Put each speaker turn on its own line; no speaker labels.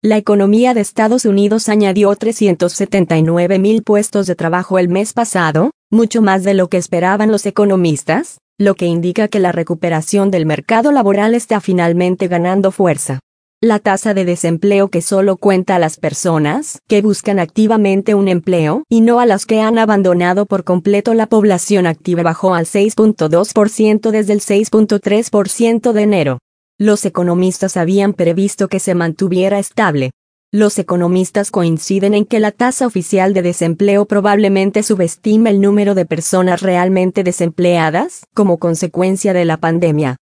La economía de Estados Unidos añadió 379,000 puestos de trabajo el mes pasado, mucho más de lo que esperaban los economistas, lo que indica que la recuperación del mercado laboral está finalmente ganando fuerza. La tasa de desempleo, que solo cuenta a las personas que buscan activamente un empleo y no a las que han abandonado por completo la población activa, bajó al 6.2% desde el 6.3% de enero. Los economistas habían previsto que se mantuviera estable. Los economistas coinciden en que la tasa oficial de desempleo probablemente subestima el número de personas realmente desempleadas como consecuencia de la pandemia.